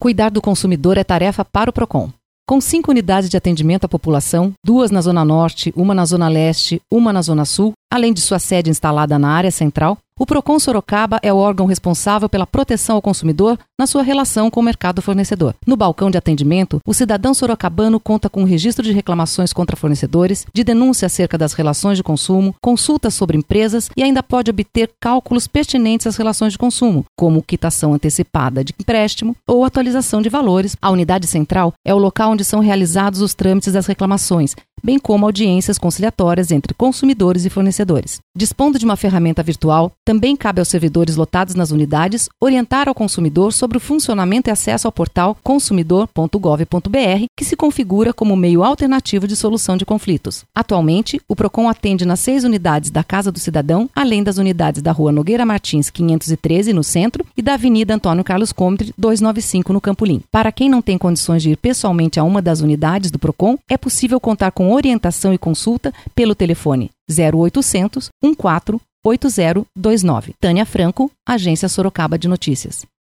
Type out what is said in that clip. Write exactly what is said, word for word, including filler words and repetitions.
Cuidar do consumidor é tarefa para o PROCON. Com cinco unidades de atendimento à população, duas na Zona Norte, uma na Zona Leste, uma na Zona Sul, além de sua sede instalada na área central, o PROCON Sorocaba é o órgão responsável pela proteção ao consumidor na sua relação com o mercado fornecedor. No balcão de atendimento, o cidadão sorocabano conta com um registro de reclamações contra fornecedores, de denúncia acerca das relações de consumo, consultas sobre empresas e ainda pode obter cálculos pertinentes às relações de consumo, como quitação antecipada de empréstimo ou atualização de valores. A unidade central é o local onde são realizados os trâmites das reclamações, bem como audiências conciliatórias entre consumidores e fornecedores. Dispondo de uma ferramenta virtual, também cabe aos servidores lotados nas unidades orientar ao consumidor sobre o funcionamento e acesso ao portal consumidor ponto gov ponto br, que se configura como meio alternativo de solução de conflitos. Atualmente, o PROCON atende nas seis unidades da Casa do Cidadão, além das unidades da Rua Nogueira Martins, quinhentos e treze, no centro, e da Avenida Antônio Carlos Comte, duzentos e noventa e cinco, no Campolim. Para quem não tem condições de ir pessoalmente a uma das unidades do PROCON, é possível contar com orientação e consulta pelo telefone zero oitocentos, um quatro oito zero dois nove. Tânia Franco, Agência Sorocaba de Notícias.